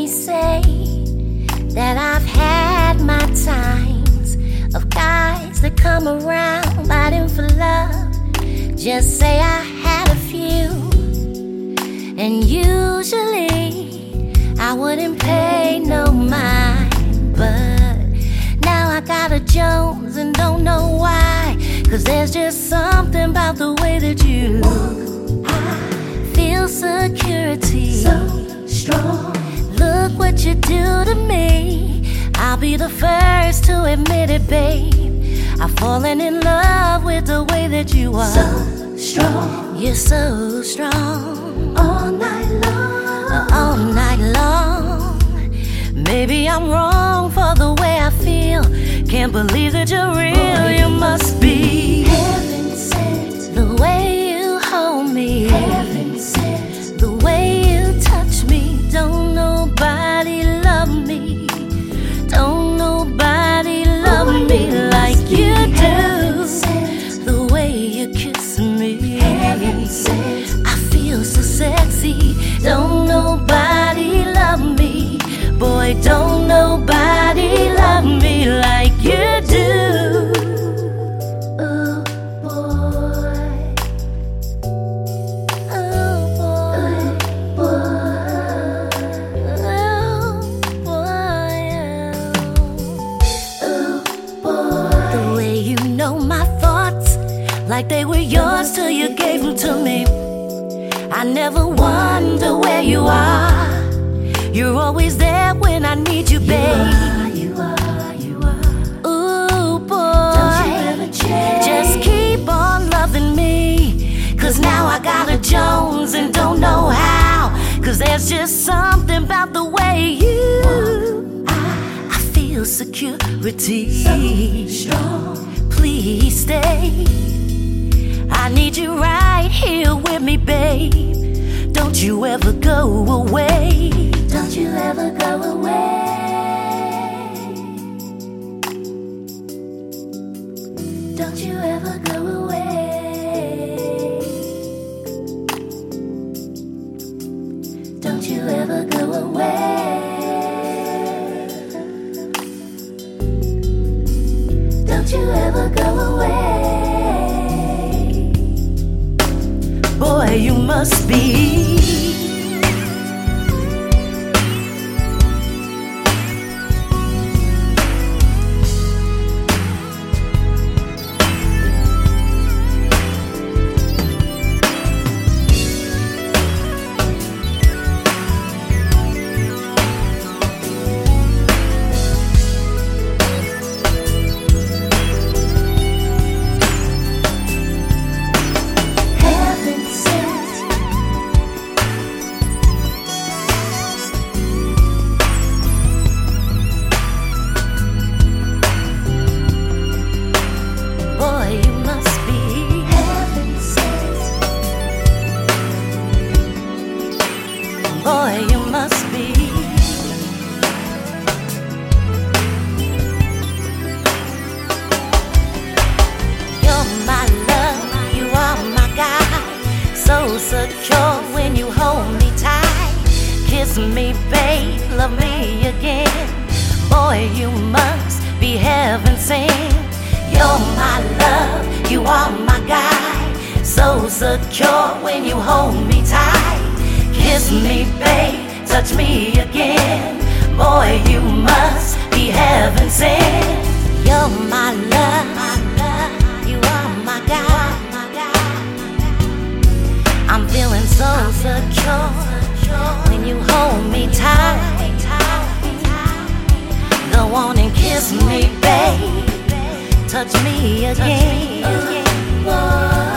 me say that I've had my times of guys that come around biting for love. Just say I had a few, and usually I wouldn't pay no mind. But now I got a Jones and don't know why, 'cause there's just something about the way that you walk. I feel security so strong. Look what you do to me. I'll be the first to admit it, babe. I've fallen in love with the way that you are. So strong. You're so strong. All night long. All night long. Maybe I'm wrong for the way I feel. Can't believe that you're real. You must be heaven sent. The way you hold me, heaven sent. The way you touch me. Don't nobody love me. Don't nobody love me like you do. The way you kiss me, I feel so sexy. Don't nobody love me. Boy, don't nobody love me like you do. Oh boy. Oh boy. Oh boy. Oh boy. The way you know my thoughts, like they were yours till you gave them to me. I never wonder where you are. You're always there when I need you, babe. You are. Ooh, boy. Don't you ever change. Just keep on loving me. 'Cause now I got a Jones and don't know how. 'Cause there's just something about the way you. I feel security. So strong. Please stay. I need you right here with me, babe. Don't you ever go away. Don't you ever go away. Don't you ever go away. Don't you ever go away. Don't you ever go away. Boy, you must be boy, you must be. You're my love, you are my guy. So secure when you hold me tight. Kiss me, babe, love me again. Boy, you must be heaven sent. You're my love, you are my guy. So secure when you hold me tight. Kiss me, babe, touch me again. Boy, you must be heaven sent. You're my love, you are my guy. I'm feeling so secure when you hold me tight. Go on and kiss me, babe, touch me again.